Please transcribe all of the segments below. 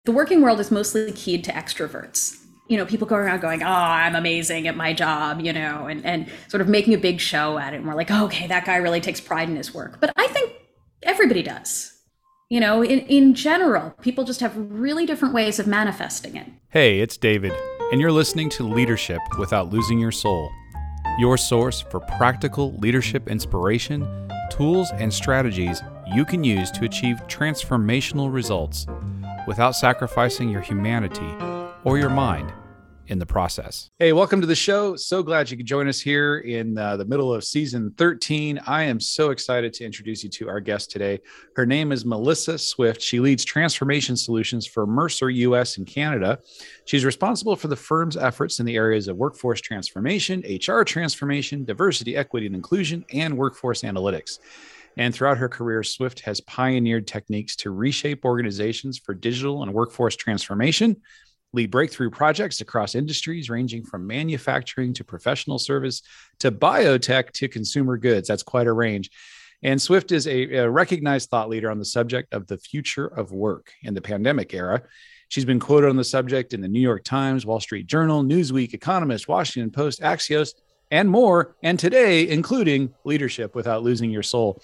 the working world is mostly keyed to extroverts. People go around going, "Oh, I'm amazing at my job," and sort of making a big show at it. And we're like, oh, "Okay, that guy really takes pride in his work." But I think everybody does. In general, people just have really different ways of manifesting it. Hey, it's David, and you're listening to Leadership Without Losing Your Soul, your source for practical leadership inspiration, tools, and strategies you can use to achieve transformational results without sacrificing your humanity or your mind in the process. Hey, welcome to the show. So glad you could join us here in the middle of season 13. I am so excited to introduce you to our guest today. Her name is Melissa Swift. She leads transformation solutions for Mercer US and Canada. She's responsible for the firm's efforts in the areas of workforce transformation, HR transformation, diversity, equity, and inclusion, and workforce analytics. And throughout her career, Swift has pioneered techniques to reshape organizations for digital and workforce transformation, lead breakthrough projects across industries ranging from manufacturing to professional service to biotech to consumer goods. That's quite a range. And Swift is a recognized thought leader on the subject of the future of work in the pandemic era. She's been quoted on the subject in the New York Times, Wall Street Journal, Newsweek, Economist, Washington Post, Axios, and more. And today, including Leadership Without Losing Your Soul.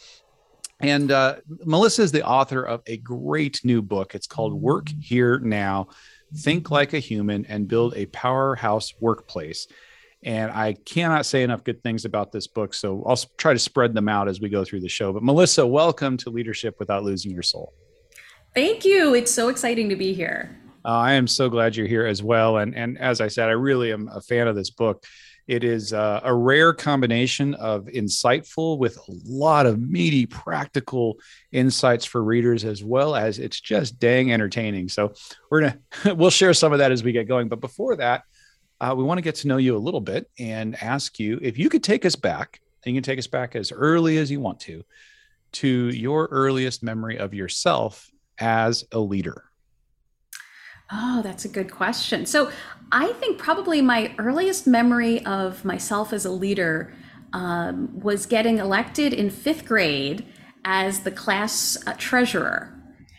And Melissa is the author of a great new book. It's called Work Here Now, Think Like a Human and Build a Powerhouse Workplace. And I cannot say enough good things about this book, so I'll try to spread them out as we go through the show. But Melissa, welcome to Leadership Without Losing Your Soul. Thank you. It's so exciting to be here. I am so glad you're here as well. And as I said, I really am a fan of this book. It is a rare combination of insightful with a lot of meaty, practical insights for readers, as well as it's just dang entertaining. So we'll share some of that as we get going. But before that, we want to get to know you a little bit and ask you if you could take us back, and you can take us back as early as you want to your earliest memory of yourself as a leader. Oh, that's a good question. So I think probably my earliest memory of myself as a leader was getting elected in 5th grade as the class treasurer.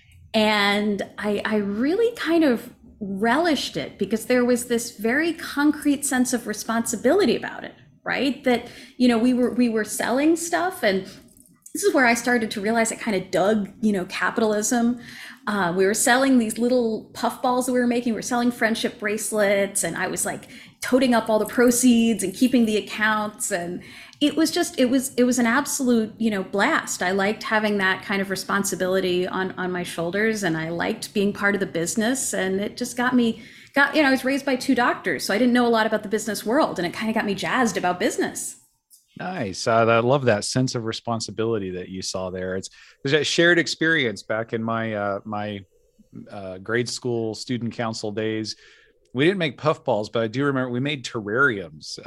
And I really kind of relished it because there was this very concrete sense of responsibility about it, right? That, we were selling stuff, and this is where I started to realize I kind of dug, capitalism. We were selling these little puff balls that we were making. We were selling friendship bracelets, and I was like toting up all the proceeds and keeping the accounts. And it was an absolute, blast. I liked having that kind of responsibility on my shoulders, and I liked being part of the business. And it just I was raised by 2 doctors, so I didn't know a lot about the business world, and it kind of got me jazzed about business. Nice. I love that sense of responsibility that you saw there. There's a shared experience back in my grade school student council days. We didn't make puffballs, but I do remember we made terrariums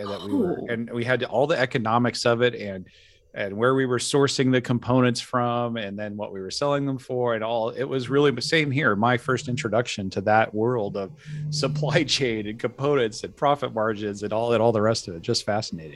and we had all the economics of it and where we were sourcing the components from, and then what we were selling them for, and all. It was really the same here. My first introduction to that world of supply chain and components and profit margins and all the rest of it. Just fascinating.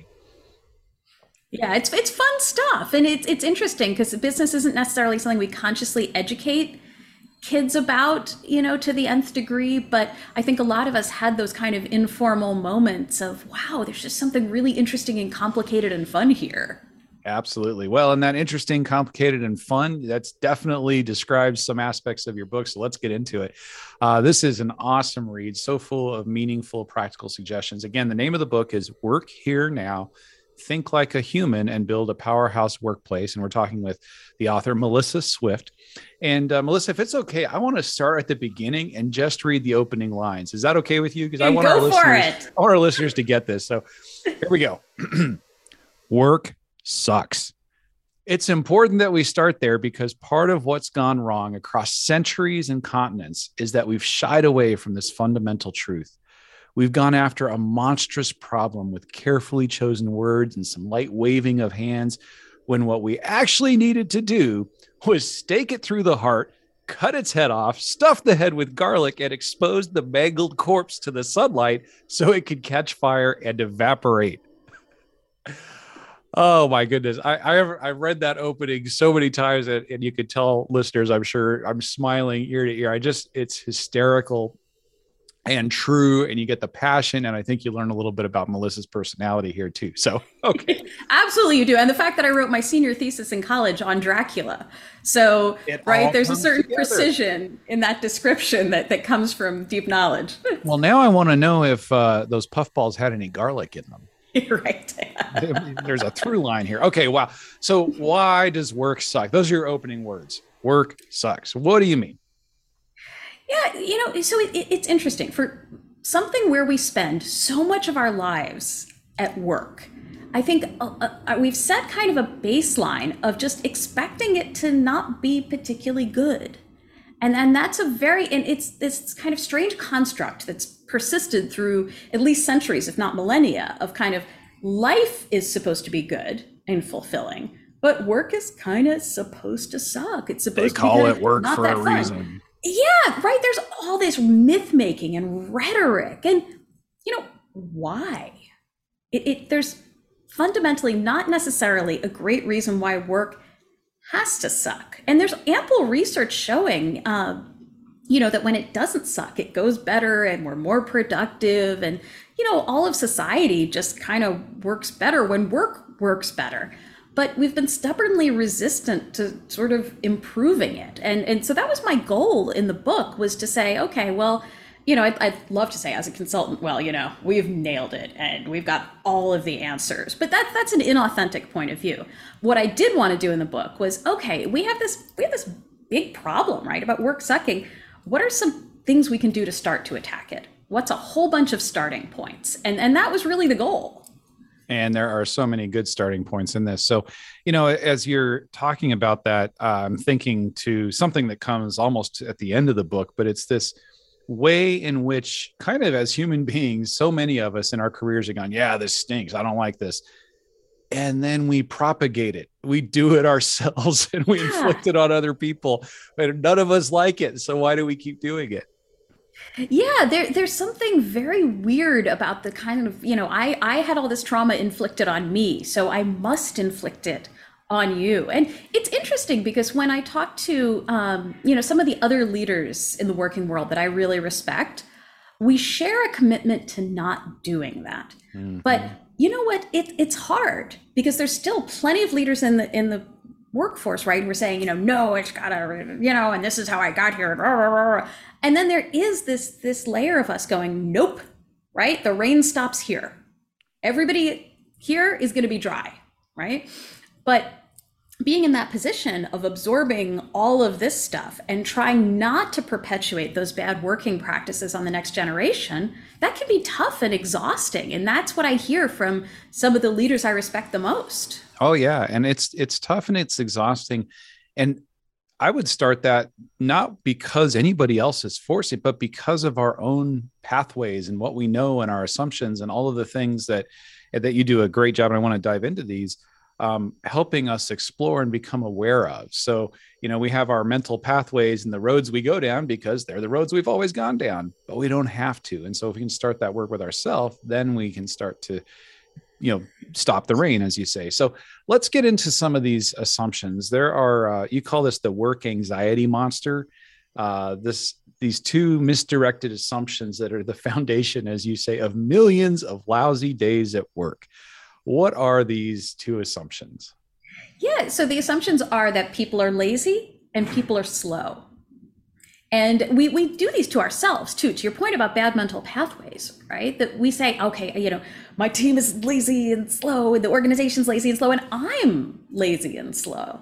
Yeah, it's fun stuff. And it's interesting because business isn't necessarily something we consciously educate kids about, to the nth degree. But I think a lot of us had those kind of informal moments of, wow, there's just something really interesting and complicated and fun here. Absolutely. Well, and that interesting, complicated, and fun, that's definitely describes some aspects of your book. So let's get into it. This is an awesome read, so full of meaningful, practical suggestions. Again, the name of the book is Work Here Now, Think Like a Human and Build a Powerhouse Workplace. And we're talking with the author, Melissa Swift. And Melissa, if it's okay, I want to start at the beginning and just read the opening lines. Is that okay with you? Because I want our listeners to get this. So here we go. Work sucks. It's important that we start there because part of what's gone wrong across centuries and continents is that we've shied away from this fundamental truth. We've gone after a monstrous problem with carefully chosen words and some light waving of hands, when what we actually needed to do was stake it through the heart, cut its head off, stuff the head with garlic, and expose the mangled corpse to the sunlight so it could catch fire and evaporate. Oh my goodness. I read that opening so many times, and you could tell listeners, I'm sure I'm smiling ear to ear. It's hysterical and true. And you get the passion. And I think you learn a little bit about Melissa's personality here too. So, okay. Absolutely, you do. And the fact that I wrote my senior thesis in college on Dracula. So, It right, all there's a comes certain together. precision in that description that comes from deep knowledge. Well, now I want to know if those puffballs had any garlic in them. You're right. There's a through line here. Okay, wow. So why does work suck? Those are your opening words. Work sucks. What do you mean? Yeah, so it's interesting. For something where we spend so much of our lives at work, I think we've set kind of a baseline of just expecting it to not be particularly good. And that's and it's this kind of strange construct that's persisted through at least centuries, if not millennia, of kind of life is supposed to be good and fulfilling, but work is kind of supposed to suck. It's They supposed to be call kind it of work not for that a fun. reason. Yeah, right. There's all this myth making and rhetoric, and why? There's fundamentally not necessarily a great reason why work has to suck. And there's ample research showing, that when it doesn't suck, it goes better and we're more productive. And, all of society just kind of works better when work works better. But we've been stubbornly resistant to sort of improving it. And so that was my goal in the book, was to say, okay, well, I'd love to say as a consultant, well, we've nailed it and we've got all of the answers, but that's an inauthentic point of view. What I did want to do in the book was, okay, we have this big problem, right, about work sucking. What are some things we can do to start to attack it? What's a whole bunch of starting points? And that was really the goal. And there are so many good starting points in this. So, as you're talking about that, I'm thinking to something that comes almost at the end of the book, but it's this way in which kind of as human beings, so many of us in our careers are going, yeah, this stinks. I don't like this. And then we propagate it. We do it ourselves and we inflict it on other people, but none of us like it. So why do we keep doing it? Yeah, there's something very weird about the kind of, I had all this trauma inflicted on me, so I must inflict it on you. And it's interesting because when I talk to, some of the other leaders in the working world that I really respect, we share a commitment to not doing that. Mm-hmm. But you know what? It's hard because there's still plenty of leaders in the workforce, right? We're saying, no, it's gotta, and this is how I got here. And then there is this layer of us going, nope, right? The rain stops here. Everybody here is going to be dry, right? But being in that position of absorbing all of this stuff and trying not to perpetuate those bad working practices on the next generation, that can be tough and exhausting. And that's what I hear from some of the leaders I respect the most. Oh yeah. And it's tough and it's exhausting. And I would start that not because anybody else is forcing it, but because of our own pathways and what we know and our assumptions and all of the things that you do a great job. And I want to dive into these, helping us explore and become aware of. So, we have our mental pathways and the roads we go down because they're the roads we've always gone down, but we don't have to. And so if we can start that work with ourselves, then we can start to stop the rain, as you say. So let's get into some of these assumptions. There are, you call this the work anxiety monster. These two misdirected assumptions that are the foundation, as you say, of millions of lousy days at work. What are these two assumptions? Yeah, so the assumptions are that people are lazy and people are slow. And we do these to ourselves too, to your point about bad mental pathways, right? That we say, okay, my team is lazy and slow and the organization's lazy and slow and I'm lazy and slow.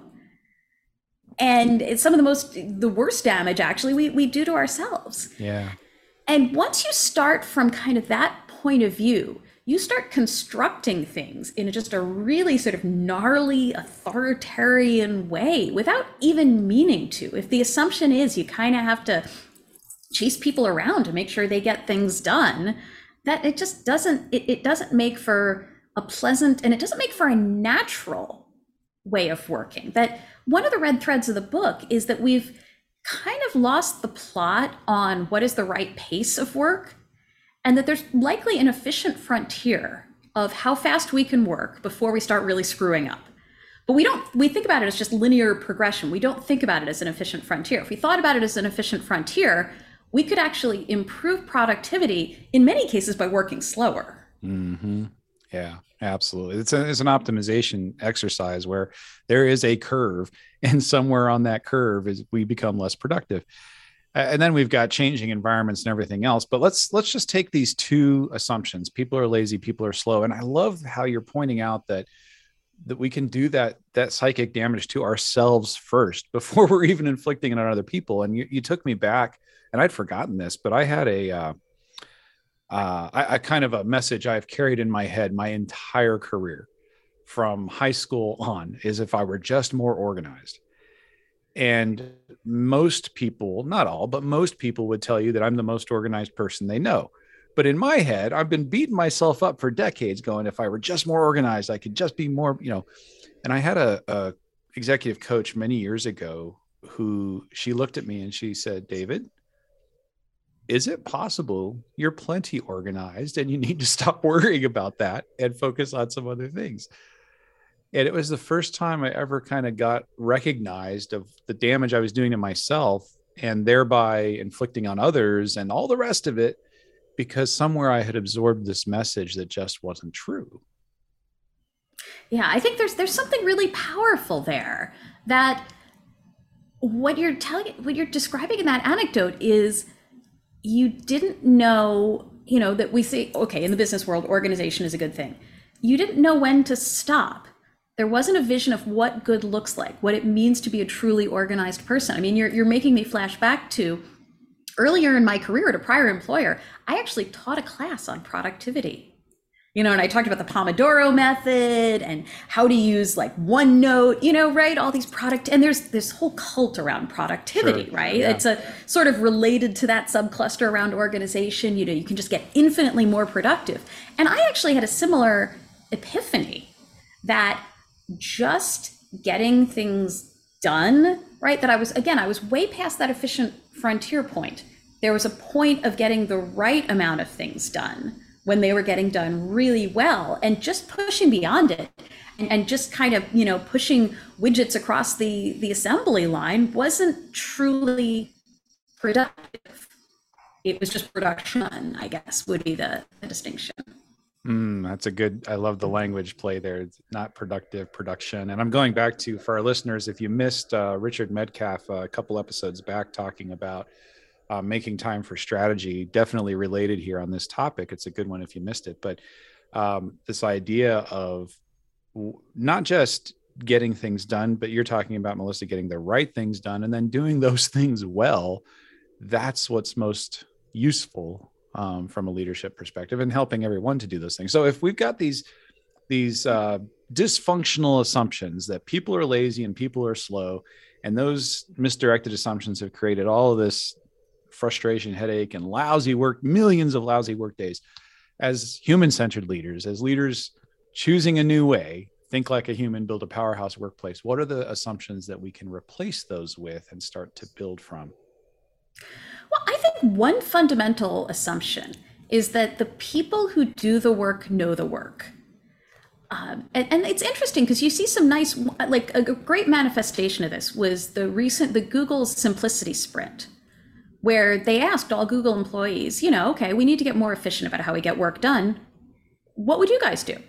And it's some of the worst damage actually we do to ourselves. Yeah. And once you start from kind of that point of view, you start constructing things in just a really sort of gnarly, authoritarian way without even meaning to. If the assumption is you kind of have to chase people around to make sure they get things done, that it just doesn't, it doesn't make for a pleasant, and it doesn't make for a natural way of working. That one of the red threads of the book is that we've kind of lost the plot on what is the right pace of work, and that there's likely an efficient frontier of how fast we can work before we start really screwing up. But we think about it as just linear progression. We don't think about it as an efficient frontier. If we thought about it as an efficient frontier, we could actually improve productivity in many cases by working slower. Mm-hmm. Yeah, absolutely. It's an optimization exercise where there is a curve, and somewhere on that curve is we become less productive. And then we've got changing environments and everything else. But let's just take these two assumptions. People are lazy, people are slow. And I love how you're pointing out that we can do that psychic damage to ourselves first before we're even inflicting it on other people. And you took me back, and I'd forgotten this, but I had a kind of a message I've carried in my head my entire career from high school on, is if I were just more organized. And most people, not all, but most people would tell you that I'm the most organized person they know. But in my head, I've been beating myself up for decades going, if I were just more organized, I could just be more, and I had a executive coach many years ago who, she looked at me and she said, David, is it possible you're plenty organized and you need to stop worrying about that and focus on some other things? And it was the first time I ever kind of got recognized of the damage I was doing to myself and thereby inflicting on others and all the rest of it, because somewhere I had absorbed this message that just wasn't true. Yeah, I think there's something really powerful there, that what you're describing in that anecdote is you didn't know, that we say, okay, in the business world, organization is a good thing. You didn't know when to stop. There wasn't a vision of what good looks like, what it means to be a truly organized person. I mean, you're making me flash back to earlier in my career at a prior employer. I actually taught a class on productivity, and I talked about the Pomodoro method and how to use like OneNote, right? All these and there's this whole cult around productivity, sure, right? Yeah. It's a sort of related to that subcluster around organization. You can just get infinitely more productive. And I actually had a similar epiphany that just getting things done, right? That I was way past that efficient frontier point. There was a point of getting the right amount of things done when they were getting done really well, and just pushing beyond it and just kind of, pushing widgets across the assembly line wasn't truly productive. It was just production, I guess, would be the distinction. That's I love the language play there. It's not productive production. And I'm going back to, for our listeners, if you missed Richard Metcalf a couple episodes back talking about making time for strategy, definitely related here on this topic. It's a good one if you missed it. But this idea of not just getting things done, but you're talking about, Melissa, getting the right things done and then doing those things well. That's what's most useful from a leadership perspective, and helping everyone to do those things. So if we've got these dysfunctional assumptions that people are lazy and people are slow, and those misdirected assumptions have created all of this frustration, headache, and lousy work, millions of lousy work days, as human-centered leaders, as leaders choosing a new way, think like a human, build a powerhouse workplace. What are the assumptions that we can replace those with and start to build from? Well, I think one fundamental assumption is that the people who do the work know the work. And it's interesting because you see some nice, like a great manifestation of this was the Google Simplicity Sprint, where they asked all Google employees, okay, we need to get more efficient about how we get work done. What would you guys do?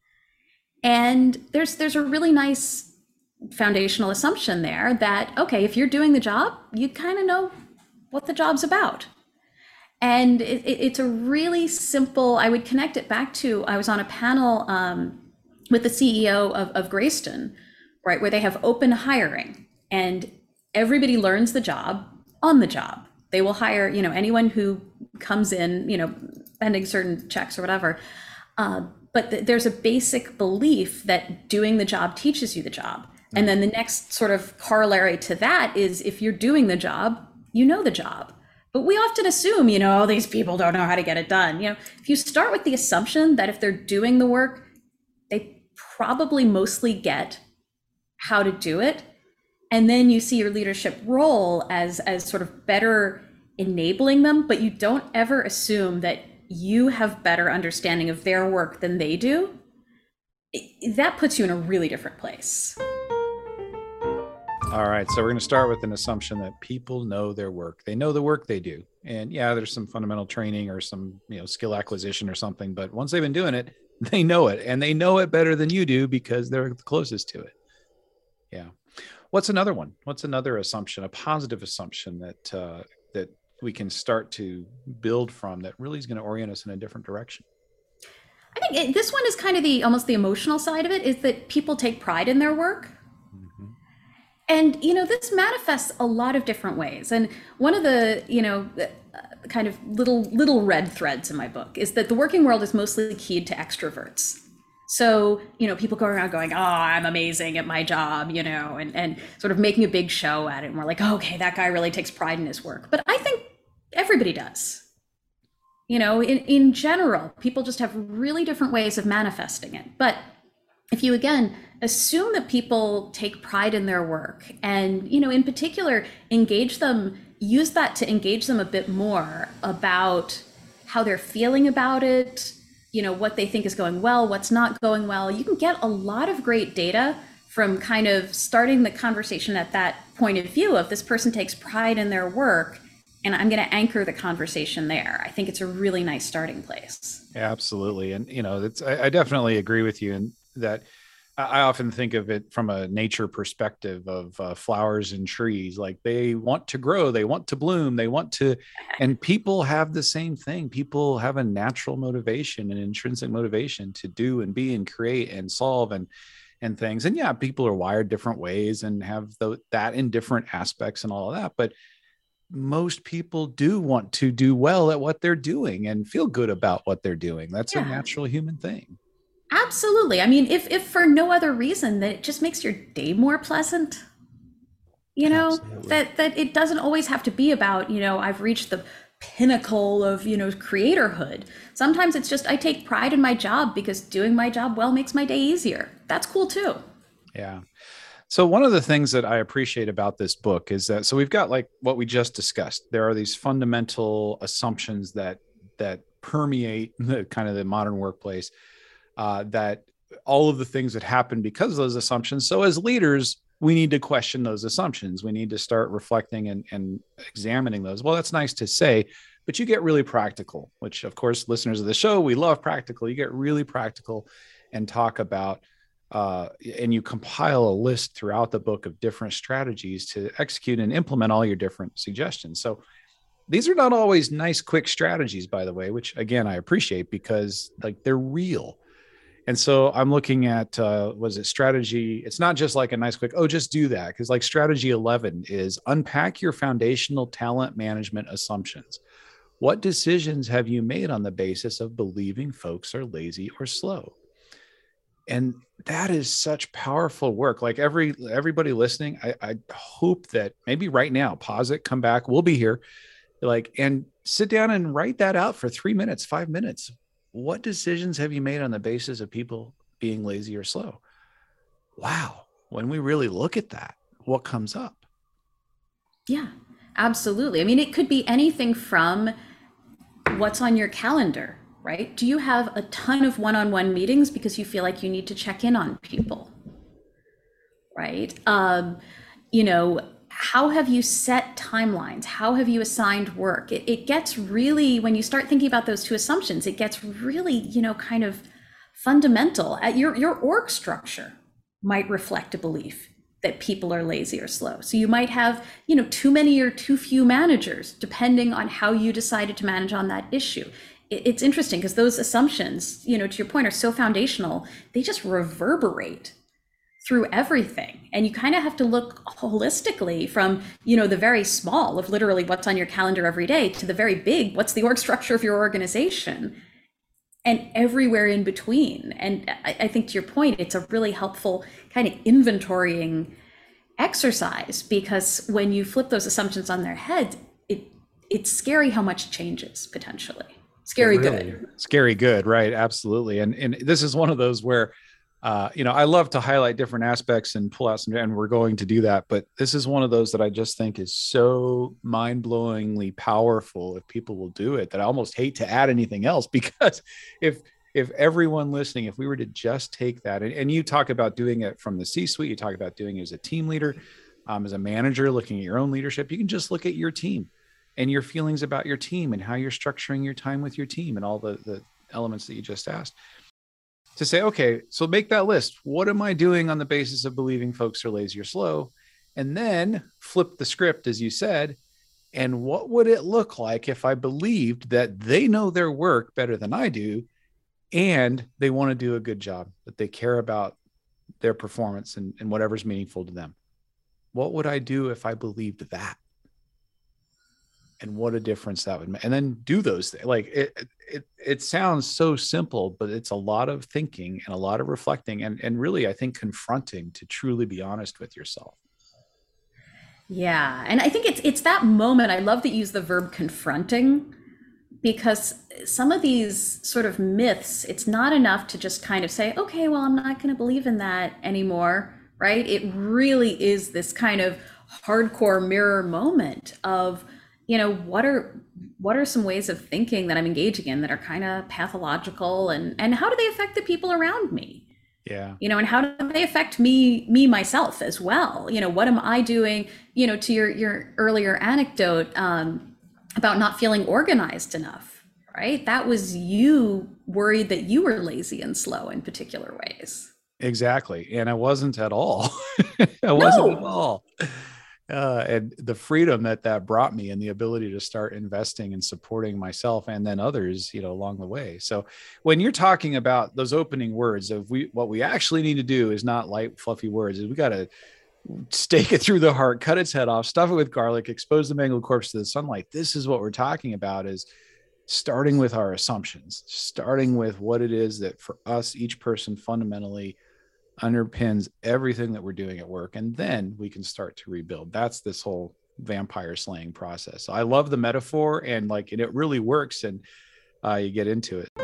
And there's a really nice foundational assumption there that, okay, if you're doing the job, you kind of know what the job's about. And it's a really simple, I would connect it back to, I was on a panel with the CEO of Greyston, right, where they have open hiring and everybody learns the job on the job. They will hire, anyone who comes in, pending certain checks or whatever. But there's a basic belief that doing the job teaches you the job. And then the next sort of corollary to that is if you're doing the job, you know the job. But we often assume, oh, these people don't know how to get it done. If you start with the assumption that if they're doing the work, they probably mostly get how to do it. And then you see your leadership role as sort of better enabling them, but you don't ever assume that you have better understanding of their work than they do, that puts you in a really different place. All right, so we're going to start with an assumption that people know their work. They know the work they do. And yeah, there's some fundamental training or some, skill acquisition or something, but once they've been doing it, they know it, and they know it better than you do because they're the closest to it. Yeah. What's another one? What's another assumption, a positive assumption that we can start to build from that really is going to orient us in a different direction? I think this one is kind of almost the emotional side of it, is that people take pride in their work. Mm-hmm. And, this manifests a lot of different ways. And one of the, kind of little red threads in my book is that the working world is mostly keyed to extroverts. So, people go around going, oh, I'm amazing at my job, and sort of making a big show at it. And we're like, oh, okay, that guy really takes pride in his work. But I think everybody does. In general, people just have really different ways of manifesting it. But if you, again, assume that people take pride in their work and, in particular, use that to engage them a bit more about how they're feeling about it, what they think is going well, what's not going well, you can get a lot of great data from kind of starting the conversation at that point of view of this person takes pride in their work, and I'm going to anchor the conversation there. I think it's a really nice starting place. Yeah, absolutely. And, I definitely agree with you in that. I often think of it from a nature perspective of flowers and trees. Like, they want to grow, they want to bloom, and people have the same thing. People have a natural motivation, an intrinsic motivation to do and be and create and solve and things. And yeah, people are wired different ways and have that in different aspects and all of that. But most people do want to do well at what they're doing and feel good about what they're doing. That's a natural human thing. Absolutely. I mean, if for no other reason, that it just makes your day more pleasant, that it doesn't always have to be about, I've reached the pinnacle of, creatorhood. Sometimes it's just, I take pride in my job because doing my job well makes my day easier. That's cool too. Yeah. So one of the things that I appreciate about this book is that, so we've got like what we just discussed. There are these fundamental assumptions that permeate the modern workplace. That all of the things that happen because of those assumptions. So as leaders, we need to question those assumptions. We need to start reflecting and examining those. Well, that's nice to say, but you get really practical, which of course, listeners of the show, we love practical. You get really practical and talk about, and you compile a list throughout the book of different strategies to execute and implement all your different suggestions. So these are not always nice, quick strategies, by the way, which again, I appreciate because they're real. And so I'm looking at, strategy? It's not just like a nice quick, just do that. Because like strategy 11 is unpack your foundational talent management assumptions. What decisions have you made on the basis of believing folks are lazy or slow? And that is such powerful work. Like everybody listening, I hope that maybe right now, pause it, come back. We'll be here. And sit down and write that out for 3 minutes, 5 minutes. What decisions have you made on the basis of people being lazy or slow? Wow. When we really look at that, what comes up? Yeah, absolutely. I mean, it could be anything from what's on your calendar, right? Do you have a ton of one-on-one meetings because you feel like you need to check in on people, right? How have you set timelines? How have you assigned work? It gets really, when you start thinking about those two assumptions, it gets really, kind of fundamental. Your org structure might reflect a belief that people are lazy or slow. So you might have, too many or too few managers, depending on how you decided to manage on that issue. It's interesting because those assumptions, to your point, are so foundational, they just reverberate through everything. And you kind of have to look holistically from, the very small of literally what's on your calendar every day to the very big, what's the org structure of your organization, and everywhere in between. And I think to your point, it's a really helpful kind of inventorying exercise, because when you flip those assumptions on their head, it's scary how much changes potentially. Scary good. Scary good, right? Absolutely. And this is one of those where I love to highlight different aspects and pull out some, and we're going to do that. But this is one of those that I just think is so mind-blowingly powerful if people will do it, that I almost hate to add anything else, because if everyone listening, if we were to just take that, and you talk about doing it from the C-suite, you talk about doing it as a team leader, as a manager, looking at your own leadership, you can just look at your team and your feelings about your team and how you're structuring your time with your team and all the elements that you just asked. To say, okay, so make that list. What am I doing on the basis of believing folks are lazy or slow? And then flip the script, as you said. And what would it look like if I believed that they know their work better than I do, and they want to do a good job, that they care about their performance and whatever's meaningful to them? What would I do if I believed that? And what a difference that would make. And then do those things. Like it sounds so simple, but it's a lot of thinking and a lot of reflecting and really, I think, confronting to truly be honest with yourself. Yeah. And I think it's that moment. I love that you use the verb confronting, because some of these sort of myths, it's not enough to just kind of say, okay, well, I'm not going to believe in that anymore. Right. It really is this kind of hardcore mirror moment of, what are some ways of thinking that I'm engaging in that are kind of pathological, and how do they affect the people around me? Yeah. And how do they affect me myself as well? What am I doing, to your earlier anecdote, about not feeling organized enough, right? That was you worried that you were lazy and slow in particular ways. Exactly. And I wasn't at all. I wasn't No. at all. And the freedom that brought me, and the ability to start investing and supporting myself and then others, along the way. So when you're talking about those opening words of what we actually need to do is not light, fluffy words, is we got to stake it through the heart, cut its head off, stuff it with garlic, expose the mangled corpse to the sunlight. This is what we're talking about, is starting with our assumptions, starting with what it is that for us, each person fundamentally underpins everything that we're doing at work. And then we can start to rebuild. That's this whole vampire slaying process. So I love the metaphor, and it really works, and you get into it.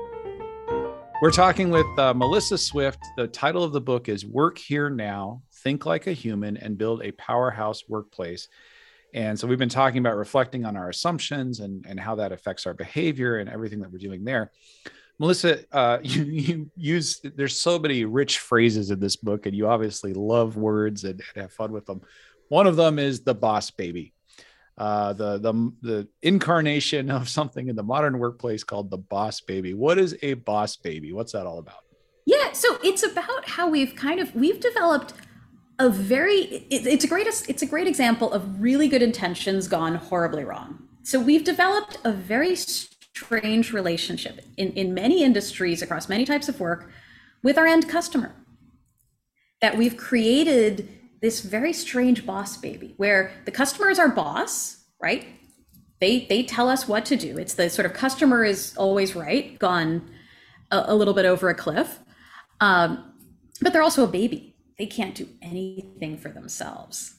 We're talking with Melissa Swift. The title of the book is Work Here Now, Think Like a Human and Build a Powerhouse Workplace. And so we've been talking about reflecting on our assumptions and how that affects our behavior and everything that we're doing there. Melissa, you use, there's so many rich phrases in this book, and you obviously love words and have fun with them. One of them is the boss baby, the incarnation of something in the modern workplace called the boss baby. What is a boss baby? What's that all about? Yeah, so it's about how we've developed it's a great example of really good intentions gone horribly wrong. So we've developed a very strange relationship in many industries across many types of work with our end customer, that we've created this very strange boss baby where the customer is our boss, right? They tell us what to do. It's the sort of customer is always right, gone a little bit over a cliff. But they're also a baby. They can't do anything for themselves.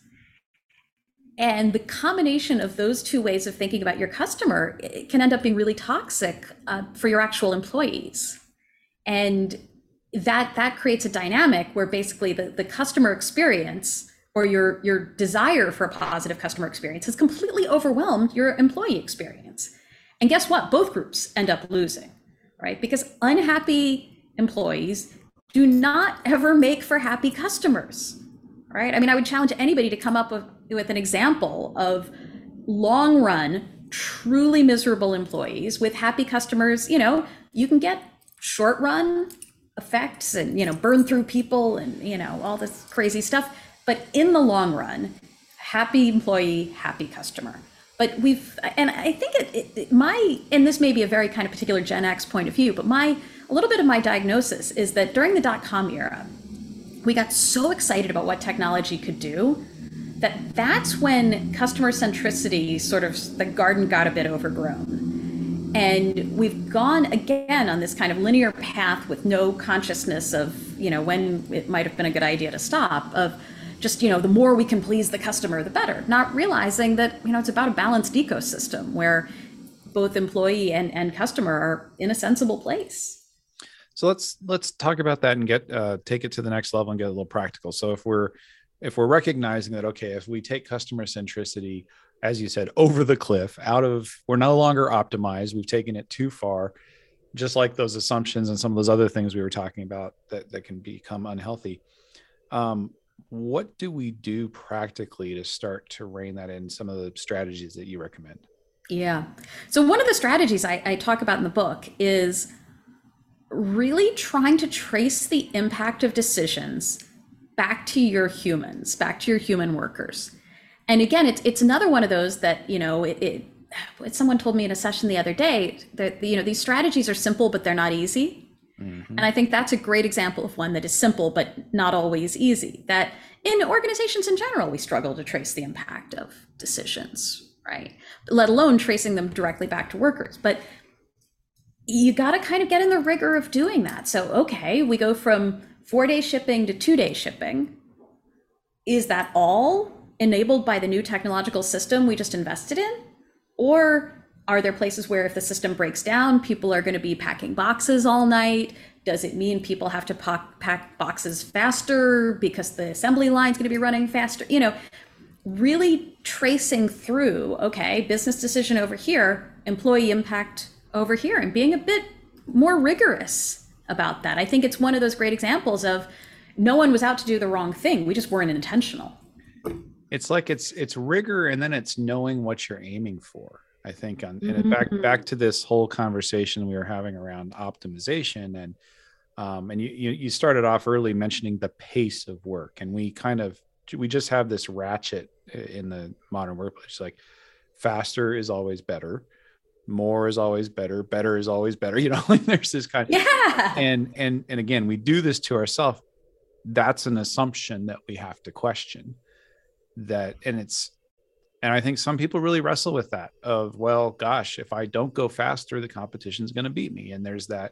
And the combination of those two ways of thinking about your customer, it can end up being really toxic for your actual employees. And that creates a dynamic where basically the customer experience, or your desire for a positive customer experience, has completely overwhelmed your employee experience. And guess what? Both groups end up losing, right? Because unhappy employees do not ever make for happy customers, right? I mean, I would challenge anybody to come up with an example of long run, truly miserable employees with happy customers. You can get short run effects and, burn through people and, all this crazy stuff. But in the long run, happy employee, happy customer. But and I think and this may be a very kind of particular Gen X point of view, but a little bit of my diagnosis is that during the .com era, we got so excited about what technology could do that's when customer centricity, sort of the garden, got a bit overgrown. And we've gone again on this kind of linear path with no consciousness of, when it might have been a good idea to stop, of just, the more we can please the customer, the better, not realizing that, it's about a balanced ecosystem where both employee and customer are in a sensible place. So let's talk about that and get take it to the next level and get a little practical. So if we're recognizing that, okay, if we take customer centricity, as you said, over the cliff, we're no longer optimized, we've taken it too far, just like those assumptions and some of those other things we were talking about that can become unhealthy. What do we do practically to start to rein that in, some of the strategies that you recommend? Yeah. So one of the strategies I talk about in the book is really trying to trace the impact of decisions back to your humans, back to your human workers. And again, it's another one of those that, someone told me in a session the other day that, these strategies are simple, but they're not easy. Mm-hmm. And I think that's a great example of one that is simple, but not always easy. That in organizations in general, we struggle to trace the impact of decisions, right? Let alone tracing them directly back to workers. But you got to kind of get in the rigor of doing that. So, okay, we go from 4-day shipping to 2-day shipping. Is that all enabled by the new technological system we just invested in? Or are there places where if the system breaks down, people are going to be packing boxes all night? Does it mean people have to pack boxes faster because the assembly line is going to be running faster? Really tracing through, okay, business decision over here, employee impact over here, and being a bit more rigorous about that. I think it's one of those great examples of no one was out to do the wrong thing. We just weren't intentional. It's like it's rigor, and then it's knowing what you're aiming for. I think and back to this whole conversation we were having around optimization, and you started off early mentioning the pace of work, and we just have this ratchet in the modern workplace, like faster is always better, more is always better, better is always better. Like there's this kind of, yeah. And again, we do this to ourselves. That's an assumption that we have to question. And I think some people really wrestle with that of, well, gosh, if I don't go faster, the competition is going to beat me. And there's that.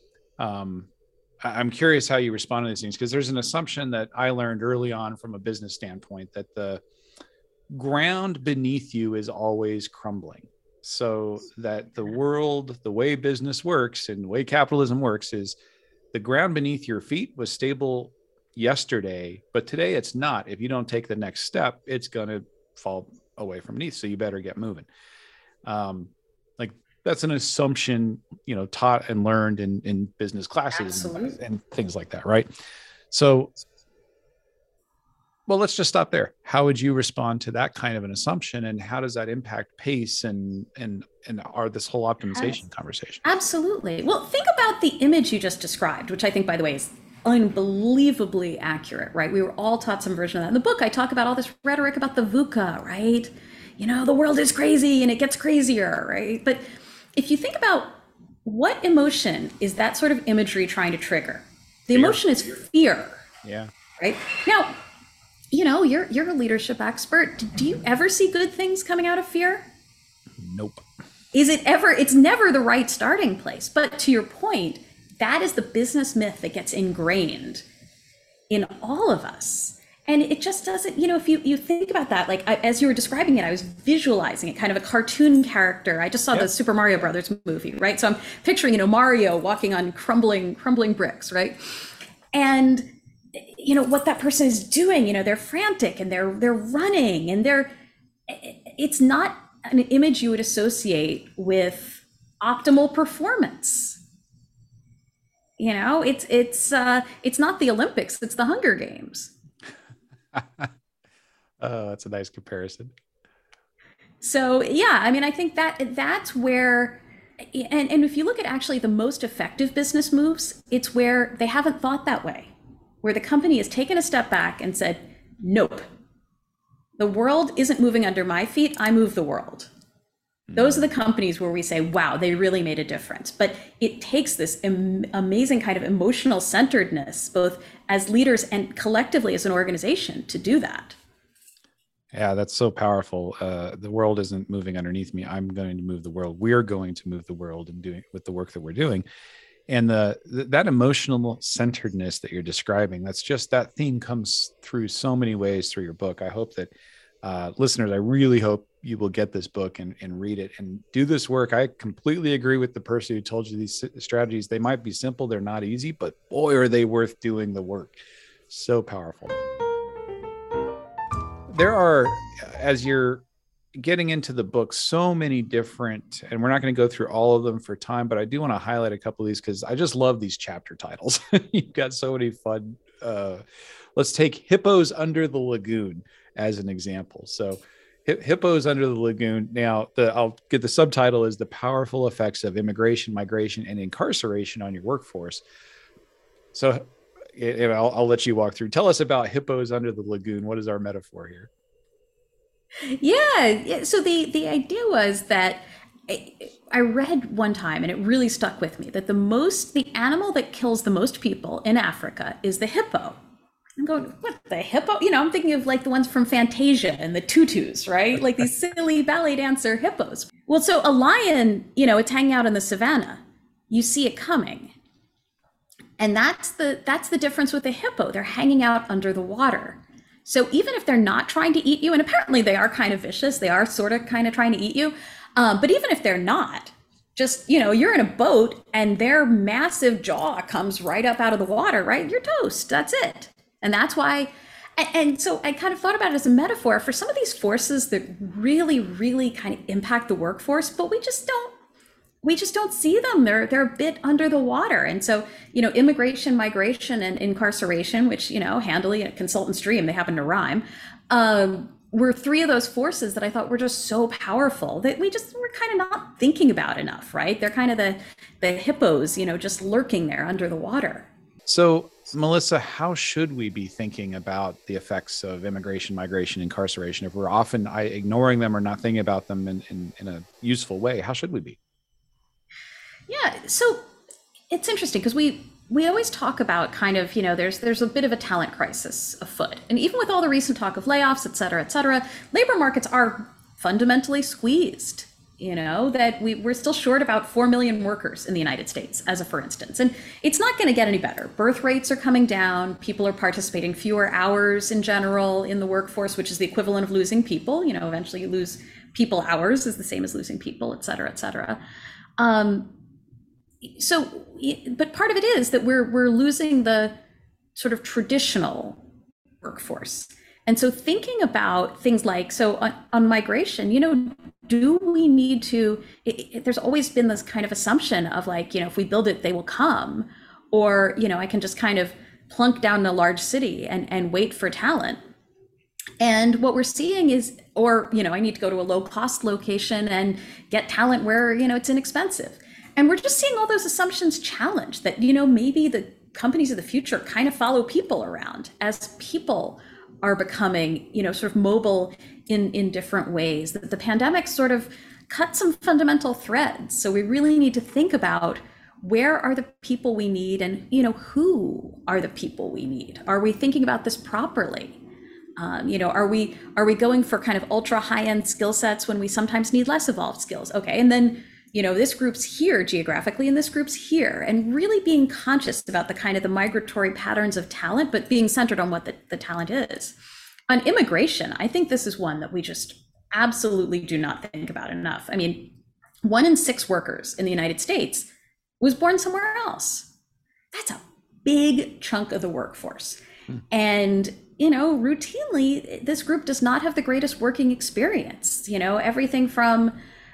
I'm curious how you respond to these things, because there's an assumption that I learned early on from a business standpoint that the ground beneath you is always crumbling. So that the world, the way business works and the way capitalism works is the ground beneath your feet was stable yesterday, but today it's not. If you don't take the next step, it's going to fall away from beneath. So you better get moving. Like that's an assumption, taught and learned in business classes and things like that. Right. So, well, let's just stop there. How would you respond to that kind of an assumption, and how does that impact pace and this whole optimization conversation? Absolutely. Well, think about the image you just described, which I think, by the way, is unbelievably accurate, right? We were all taught some version of that. In the book, I talk about all this rhetoric about the VUCA, right? The world is crazy and it gets crazier, right? But if you think about what emotion is that sort of imagery trying to trigger, the emotion is fear. Yeah. Right? Now, you're a leadership expert. Do you ever see good things coming out of fear? Nope. It's never the right starting place. But to your point, that is the business myth that gets ingrained in all of us. And it just doesn't, if you think about that, like as you were describing it, I was visualizing it, kind of a cartoon character. I just saw the Super Mario Brothers movie, right? So I'm picturing, Mario walking on crumbling bricks, right? And, what that person is doing, they're frantic and they're running and it's not an image you would associate with optimal performance. It's not the Olympics, it's the Hunger Games. Oh, that's a nice comparison. So yeah, I think that's where, and if you look at actually the most effective business moves, it's where they haven't thought that way, where the company has taken a step back and said, nope, the world isn't moving under my feet, I move the world. Those are the companies where we say, wow, they really made a difference. But it takes this amazing kind of emotional centeredness, both as leaders and collectively as an organization, to do that. Yeah, that's so powerful. The world isn't moving underneath me. I'm going to move the world. We're going to move the world and doing with the work that we're doing. And that emotional centeredness that you're describing, that theme comes through so many ways through your book. I hope that Listeners, I really hope you will get this book and read it and do this work. I completely agree with the person who told you these strategies. They might be simple, they're not easy, but boy, are they worth doing the work. So powerful. There are, as you're getting into the book, so many different, and we're not going to go through all of them for time, but I do want to highlight a couple of these because I just love these chapter titles. You've got so many fun. Let's take Hippos Under the Lagoon as an example. So Hippos Under the Lagoon. Now, I'll get the subtitle is The Powerful Effects of Immigration, Migration, and Incarceration on Your Workforce. So I'll let you walk through. Tell us about Hippos Under the Lagoon. What is our metaphor here? Yeah. So the idea was that I read one time, and it really stuck with me, that the animal that kills the most people in Africa is the hippo. I'm going, what, the hippo? I'm thinking of like the ones from Fantasia and the tutus, right? Like these silly ballet dancer hippos. Well, so a lion, it's hanging out in the savannah. You see it coming. And that's the difference with the hippo. They're hanging out under the water. So even if they're not trying to eat you, and apparently they are kind of vicious, they are sort of kind of trying to eat you. But even if they're not, just, you're in a boat and their massive jaw comes right up out of the water, right? You're toast. That's it. And that's why, and so I kind of thought about it as a metaphor for some of these forces that really, really kind of impact the workforce, but we just don't see them. They're a bit under the water. And so, immigration, migration, and incarceration, which, handily a consultant's dream, they happen to rhyme, were three of those forces that I thought were just so powerful that we're kind of not thinking about enough, right? They're kind of the hippos, just lurking there under the water. So, Melissa, how should we be thinking about the effects of immigration, migration, incarceration? If we're often ignoring them or not thinking about them in a useful way, how should we be? Yeah, so it's interesting because we always talk about kind of, there's a bit of a talent crisis afoot. And even with all the recent talk of layoffs, et cetera, labor markets are fundamentally squeezed. That we're still short about 4 million workers in the United States, as a for instance. And it's not going to get any better. Birth rates are coming down. People are participating fewer hours in general in the workforce, which is the equivalent of losing people. Eventually you lose people hours is the same as losing people, et cetera, et cetera. But part of it is that we're losing the sort of traditional workforce. And so thinking about things like, on migration, do we need to, there's always been this kind of assumption of like, if we build it, they will come, or, I can just kind of plunk down in a large city and wait for talent. And what we're seeing is, I need to go to a low cost location and get talent where, it's inexpensive. And we're just seeing all those assumptions challenged that, maybe the companies of the future kind of follow people around as people are becoming, sort of mobile in different ways. The pandemic sort of cut some fundamental threads. So we really need to think about where are the people we need and, who are the people we need? Are we thinking about this properly? Are we going for kind of ultra high-end skill sets when we sometimes need less evolved skills? Okay, and then this group's here geographically and this group's here, and really being conscious about the kind of the migratory patterns of talent, but being centered on what the talent is. On immigration, I think this is one that we just absolutely do not think about enough. I mean, 1 in 6 workers in the United States was born somewhere else. That's a big chunk of the workforce. And, routinely, this group does not have the greatest working experience. Everything from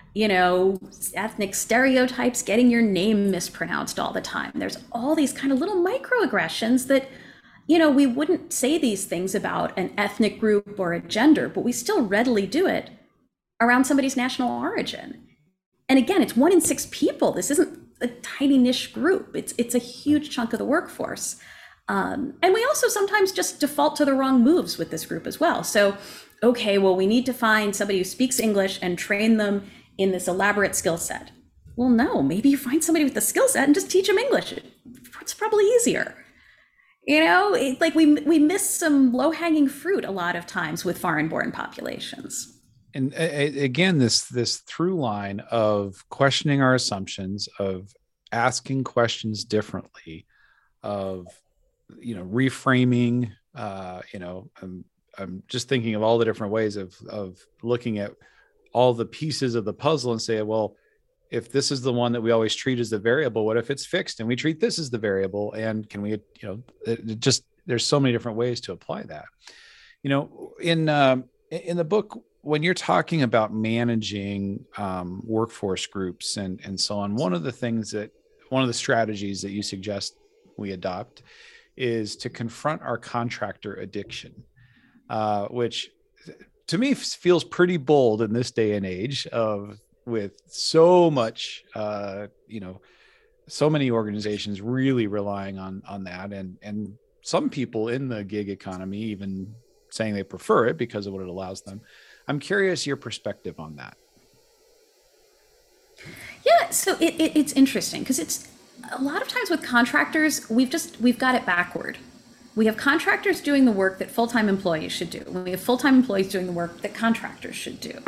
ethnic stereotypes, getting your name mispronounced all the time. There's all these kind of little microaggressions that, we wouldn't say these things about an ethnic group or a gender, but we still readily do it around somebody's national origin. And again, it's 1 in 6 people. This isn't a tiny niche group. It's a huge chunk of the workforce. And we also sometimes just default to the wrong moves with this group as well. So, okay, well, we need to find somebody who speaks English and train them in this elaborate skill set. Well, no, maybe you find somebody with the skill set and just teach them English. It's probably easier. Like we miss some low-hanging fruit a lot of times with foreign-born populations. And again, this through line of questioning our assumptions, of asking questions differently, of reframing, I'm just thinking of all the different ways of looking at all the pieces of the puzzle and say, well, if this is the one that we always treat as the variable, what if it's fixed and we treat this as the variable? And can we, it just, there's so many different ways to apply that. In the book, when you're talking about managing workforce groups and so on, one of the strategies that you suggest we adopt is to confront our contractor addiction, which to me feels pretty bold in this day and age with so much, so many organizations really relying on that. And some people in the gig economy even saying they prefer it because of what it allows them. I'm curious your perspective on that. Yeah, so it's interesting because it's a lot of times with contractors, we've got it backward. We have contractors doing the work that full-time employees should do. We have full-time employees doing the work that contractors should do.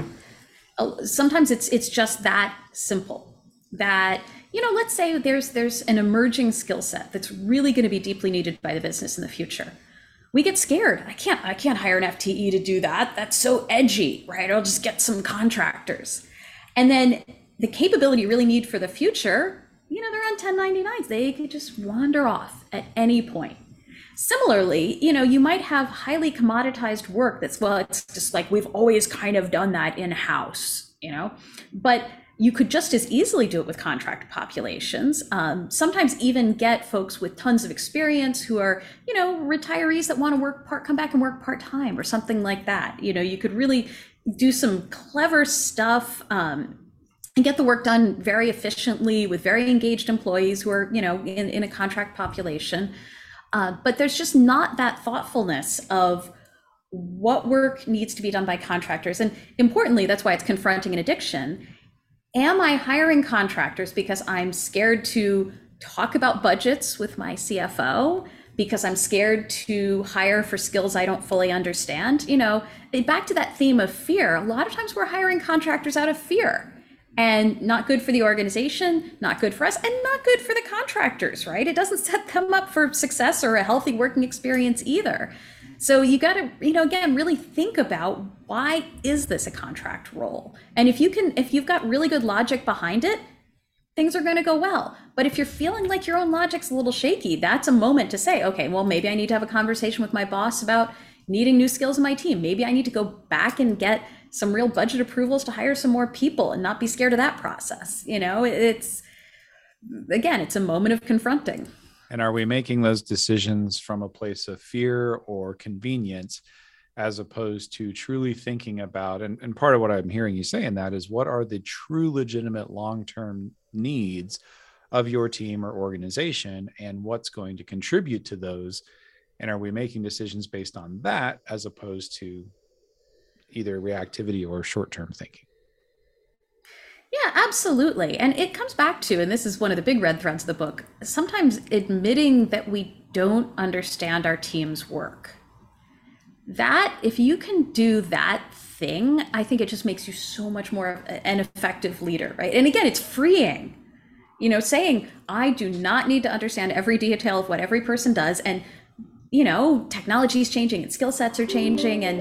Sometimes it's just that simple. That, let's say there's an emerging skill set that's really going to be deeply needed by the business in the future. We get scared. I can't hire an FTE to do that. That's so edgy, right? I'll just get some contractors. And then the capability you really need for the future, they're on 1099s. They could just wander off at any point. Similarly, you might have highly commoditized work it's just like we've always kind of done that in-house, but you could just as easily do it with contract populations. Sometimes even get folks with tons of experience who are, retirees that want to come back and work part-time or something like that. You could really do some clever stuff and get the work done very efficiently with very engaged employees who are, in a contract population. But there's just not that thoughtfulness of what work needs to be done by contractors. And importantly, that's why it's confronting an addiction. Am I hiring contractors because I'm scared to talk about budgets with my CFO? Because I'm scared to hire for skills I don't fully understand? Back to that theme of fear, a lot of times we're hiring contractors out of fear. And not good for the organization, not good for us, and not good for the contractors, right? It doesn't set them up for success or a healthy working experience either. So you got to, again, really think about, why is this a contract role? And if you've got really good logic behind it, things are going to go well. But if you're feeling like your own logic's a little shaky, that's a moment to say, okay, well, maybe I need to have a conversation with my boss about needing new skills in my team. Maybe I need to go back and get some real budget approvals to hire some more people and not be scared of that process. It's a moment of confronting. And are we making those decisions from a place of fear or convenience, as opposed to truly thinking about, and part of what I'm hearing you say in that is, what are the true legitimate long-term needs of your team or organization, and what's going to contribute to those? And are we making decisions based on that, as opposed to either reactivity or short-term thinking? Yeah, absolutely. And it comes back to, and this is one of the big red threads of the book, sometimes admitting that we don't understand our team's work. That, if you can do that thing, I think it just makes you so much more an effective leader, right? And again, it's freeing, saying, I do not need to understand every detail of what every person does. And, technology is changing and skill sets are changing, and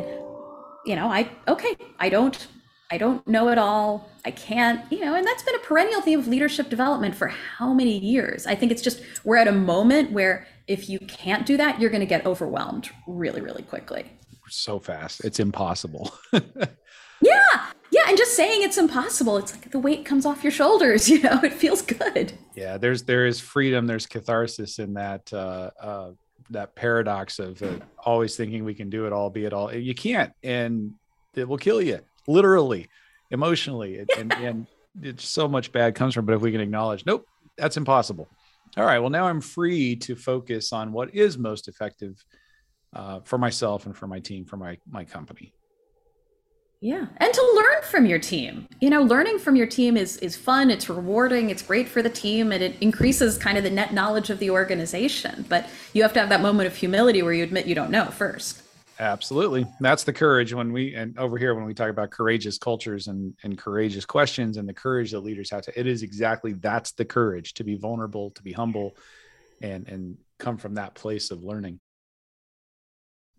I don't know it all. I can't, and that's been a perennial theme of leadership development for how many years? I think it's just, we're at a moment where if you can't do that, you're going to get overwhelmed really, really quickly. So fast. It's impossible. Yeah. And just saying it's impossible, it's like the weight comes off your shoulders, it feels good. Yeah. There is freedom. There's catharsis in that, that paradox of always thinking we can do it all, be it all. You can't, and it will kill you, literally, emotionally, and it's so much bad comes from. But if we can acknowledge, nope, that's impossible. All right, well, now I'm free to focus on what is most effective for myself and for my team, for my company. Yeah, and to learn from your team. Learning from your team is fun, it's rewarding, it's great for the team, and it increases kind of the net knowledge of the organization. But you have to have that moment of humility where you admit you don't know first. Absolutely. That's the courage when we talk about courageous cultures and courageous questions and the courage that leaders have to, it is exactly, that's the courage to be vulnerable, to be humble, and come from that place of learning.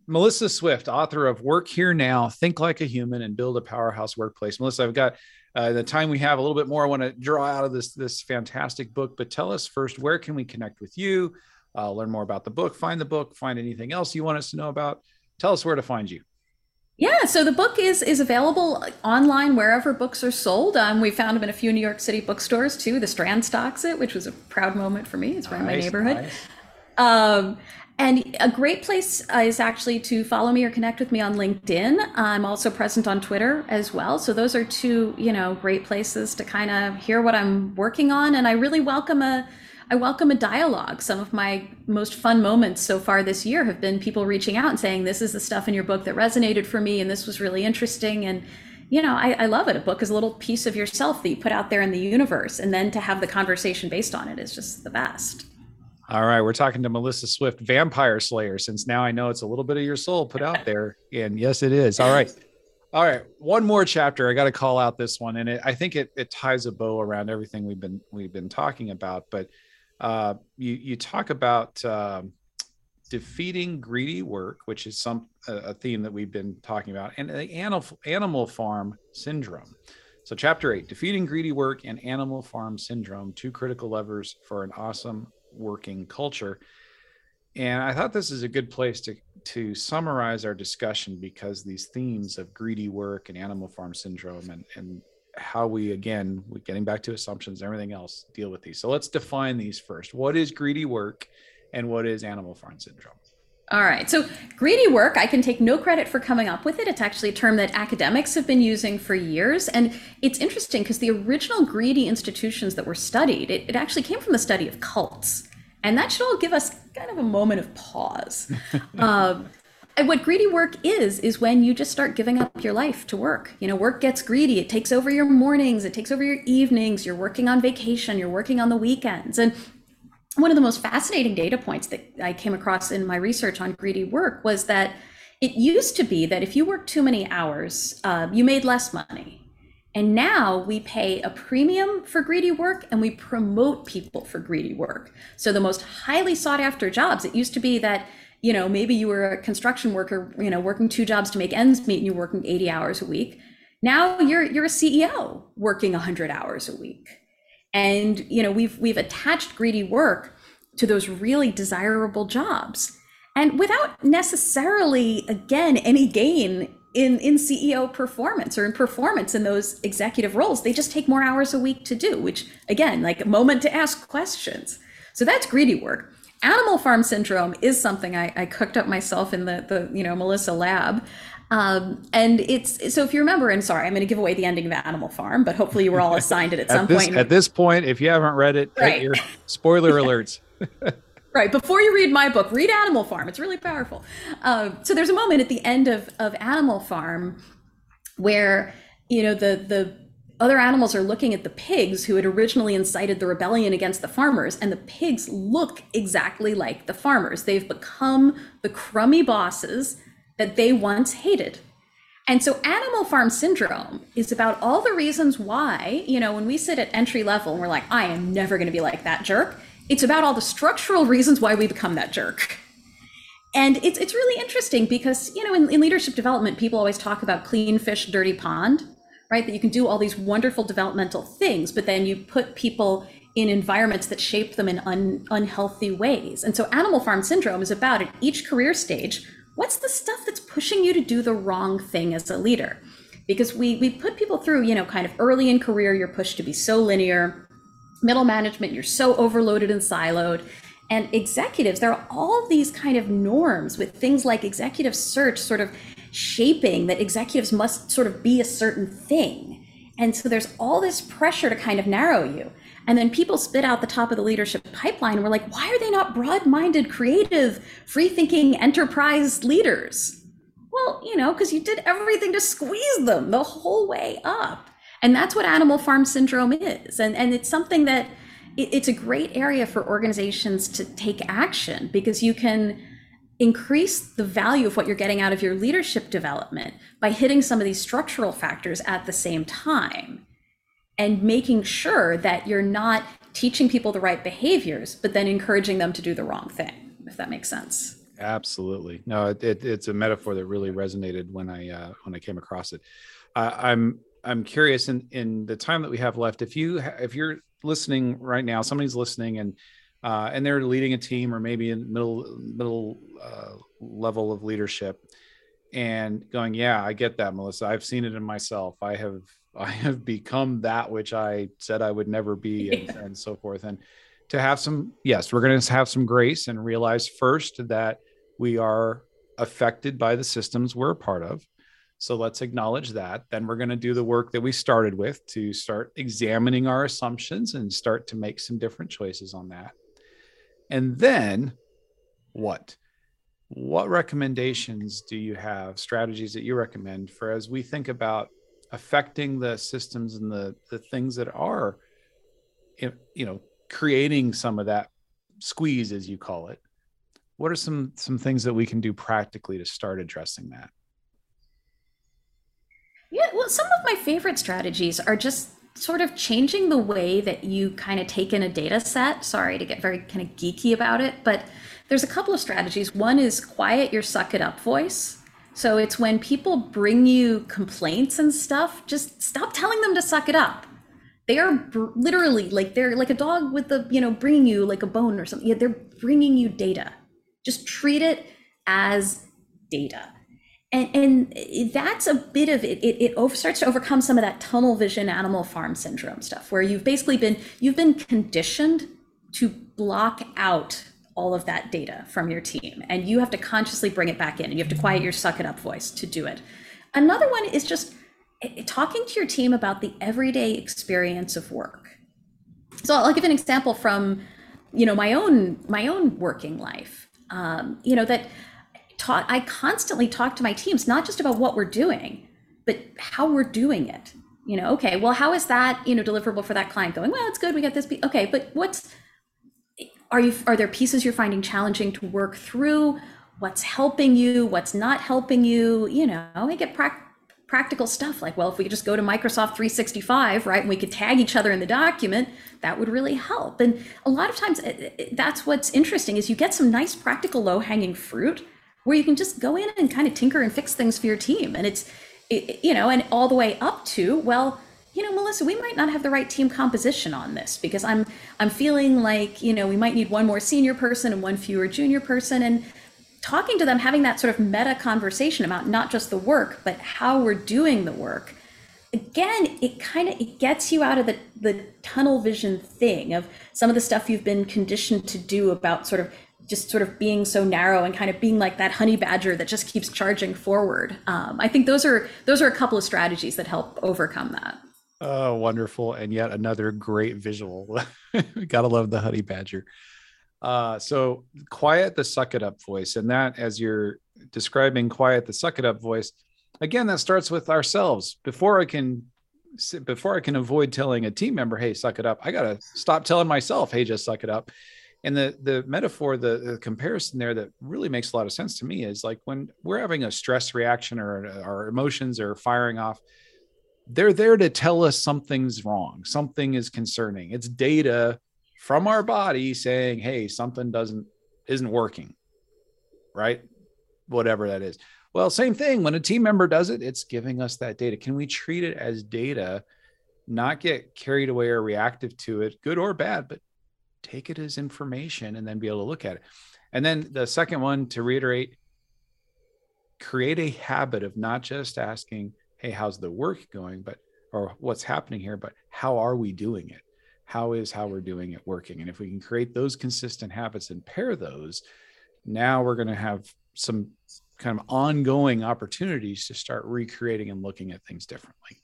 Melissa Swift, author of Work Here Now, Think Like a Human and Build a Powerhouse Workplace. Melissa, I've got the time we have a little bit more. I want to draw out of this fantastic book, but tell us first, where can we connect with you, learn more about the book, find anything else you want us to know about? Tell us where to find you. Yeah, so the book is available online wherever books are sold. We found them in a few New York City bookstores too. The Strand stocks it, which was a proud moment for me. It's right in my neighborhood. Nice. And a great place is actually to follow me or connect with me on LinkedIn. I'm also present on Twitter as well. So those are two, great places to kind of hear what I'm working on. And I really welcome a dialogue. Some of my most fun moments so far this year have been people reaching out and saying, this is the stuff in your book that resonated for me, and this was really interesting. And, I love it. A book is a little piece of yourself that you put out there in the universe, and then to have the conversation based on it is just the best. All right. We're talking to Melissa Swift, Vampire Slayer, since now I know it's a little bit of your soul put out there. And yes, it is. All right. All right. One more chapter. I got to call out this one. And I think it ties a bow around everything we've been talking about. But you talk about defeating greedy work, which is a theme that we've been talking about, and the animal farm syndrome. So chapter 8, defeating greedy work and animal farm syndrome, 2 critical levers for an awesome working culture. And I thought this is a good place to summarize our discussion, because these themes of greedy work and animal farm syndrome and how we're getting back to assumptions and everything else, deal with these. So let's define these first. What is greedy work and what is animal farm syndrome? All right. So greedy work, I can take no credit for coming up with it. It's actually a term that academics have been using for years. And it's interesting because the original greedy institutions that were studied, it actually came from the study of cults. And that should all give us kind of a moment of pause. And what greedy work is when you just start giving up your life to work. Work gets greedy. It takes over your mornings. It takes over your evenings. You're working on vacation. You're working on the weekends. And one of the most fascinating data points that I came across in my research on greedy work was that it used to be that if you worked too many hours, you made less money. And now we pay a premium for greedy work, and we promote people for greedy work. So the most highly sought after jobs, it used to be that maybe you were a construction worker, working 2 jobs to make ends meet, and you're working 80 hours a week. Now you're a CEO working 100 hours a week. And, we've attached greedy work to those really desirable jobs, and without necessarily, again, any gain in CEO performance or in performance in those executive roles. They just take more hours a week to do, which, again, like a moment to ask questions. So that's greedy work. Animal farm syndrome is something I cooked up myself in the Melissa lab. And it's, so if you remember, and sorry, I'm going to give away the ending of Animal Farm, but hopefully you were all assigned it at some point. At this point, if you haven't read it, hit your spoiler alerts. Right. Before you read my book, read Animal Farm. It's really powerful. So there's a moment at the end of Animal Farm where, the other animals are looking at the pigs who had originally incited the rebellion against the farmers, and the pigs look exactly like the farmers. They've become the crummy bosses that they once hated. And so Animal Farm syndrome is about all the reasons why, when we sit at entry level and we're like, I am never going to be like that jerk. It's about all the structural reasons why we become that jerk. And it's really interesting because, in leadership development, people always talk about clean fish, dirty pond, right? That you can do all these wonderful developmental things, but then you put people in environments that shape them in unhealthy ways. And so Animal Farm syndrome is about, at each career stage, what's the stuff that's pushing you to do the wrong thing as a leader? Because we put people through, kind of early in career, you're pushed to be so linear. Middle management, you're so overloaded and siloed. And executives, there are all these kind of norms with things like executive search sort of shaping that executives must sort of be a certain thing. And so there's all this pressure to kind of narrow you. And then people spit out the top of the leadership pipeline, and we're like, why are they not broad-minded, creative, free-thinking enterprise leaders? Well, because you did everything to squeeze them the whole way up. And that's what Animal Farm syndrome is. And it's something that it's a great area for organizations to take action, because you can increase the value of what you're getting out of your leadership development by hitting some of these structural factors at the same time and making sure that you're not teaching people the right behaviors, but then encouraging them to do the wrong thing, if that makes sense. Absolutely. No, it's a metaphor that really resonated when I came across it. I'm curious in the time that we have left, if you're listening right now, somebody's listening and they're leading a team or maybe in middle level of leadership and going, yeah, I get that, Melissa. I've seen it in myself. I have become that which I said I would never be, and so forth. And to have some, yes, we're going to have some grace and realize first that we are affected by the systems we're a part of. So let's acknowledge that. Then we're going to do the work that we started with to start examining our assumptions and start to make some different choices on that. And then what? What recommendations do you have, strategies that you recommend for as we think about affecting the systems and the things that are, creating some of that squeeze, as you call it? What are some things that we can do practically to start addressing that? Yeah, well, some of my favorite strategies are just sort of changing the way that you kind of take in a data set. Sorry to get very kind of geeky about it, but there's a couple of strategies. One is quiet your suck it up voice. So it's when people bring you complaints and stuff, just stop telling them to suck it up. They are literally like, they're like a dog with the, bringing you like a bone or something. Yeah, they're bringing you data. Just treat it as data. And that's a bit of it. It starts to overcome some of that tunnel vision animal farm syndrome stuff, where you've been conditioned to block out all of that data from your team, and you have to consciously bring it back in, and you have to quiet your suck it up voice to do it. Another one is just talking to your team about the everyday experience of work. So I'll give an example from my own working life. I constantly talk to my teams, not just about what we're doing, but how we're doing it. Okay, well, how is that, deliverable for that client going? Well, it's good, we got this. Okay, but are there pieces you're finding challenging to work through? What's helping you? What's not helping you? We get practical stuff like, well, if we could just go to Microsoft 365, right, and we could tag each other in the document, that would really help. And a lot of times that's what's interesting is you get some nice practical low-hanging fruit where you can just go in and kind of tinker and fix things for your team. And and all the way up to, well, Melissa, we might not have the right team composition on this because I'm feeling like, we might need one more senior person and one fewer junior person. And talking to them, having that sort of meta conversation about not just the work, but how we're doing the work. Again, it gets you out of the tunnel vision thing of some of the stuff you've been conditioned to do about sort of being so narrow and kind of being like that honey badger that just keeps charging forward. I think those are a couple of strategies that help overcome that. Oh, wonderful. And yet another great visual. Gotta love the honey badger. So quiet the suck it up voice. And that, as you're describing quiet the suck it up voice, again, that starts with ourselves. Before I can avoid telling a team member, hey, suck it up, I got to stop telling myself, hey, just suck it up. And the metaphor, the comparison there that really makes a lot of sense to me is like when we're having a stress reaction or our emotions are firing off, they're there to tell us something's wrong. Something is concerning. It's data from our body saying, hey, something isn't working, right? Whatever that is. Well, same thing. When a team member does it, it's giving us that data. Can we treat it as data, not get carried away or reactive to it, good or bad, but take it as information and then be able to look at it. And then the second one, to reiterate, create a habit of not just asking, hey, how's the work going, or what's happening here, but how are we doing it? How we're doing it working? And if we can create those consistent habits and pair those, now we're going to have some kind of ongoing opportunities to start recreating and looking at things differently.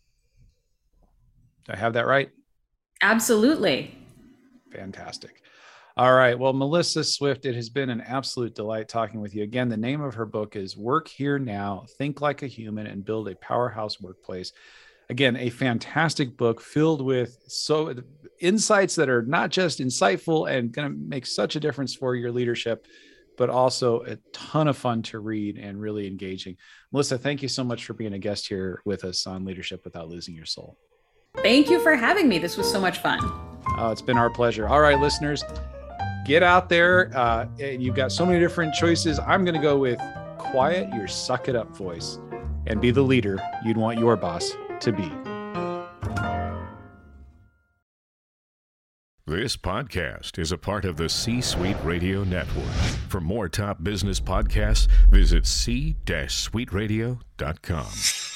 Do I have that right? Absolutely. Fantastic. All right. Well, Melissa Swift, it has been an absolute delight talking with you. Again, the name of her book is Work Here Now, Think Like a Human and Build a Powerhouse Workplace. Again, a fantastic book filled with insights that are not just insightful and going to make such a difference for your leadership, but also a ton of fun to read and really engaging. Melissa, thank you so much for being a guest here with us on Leadership Without Losing Your Soul. Thank you for having me. This was so much fun. Oh, it's been our pleasure. All right, listeners, get out there. And you've got so many different choices. I'm going to go with quiet your suck it up voice and be the leader you'd want your boss to be. This podcast is a part of the C-Suite Radio Network. For more top business podcasts, visit c-suiteradio.com.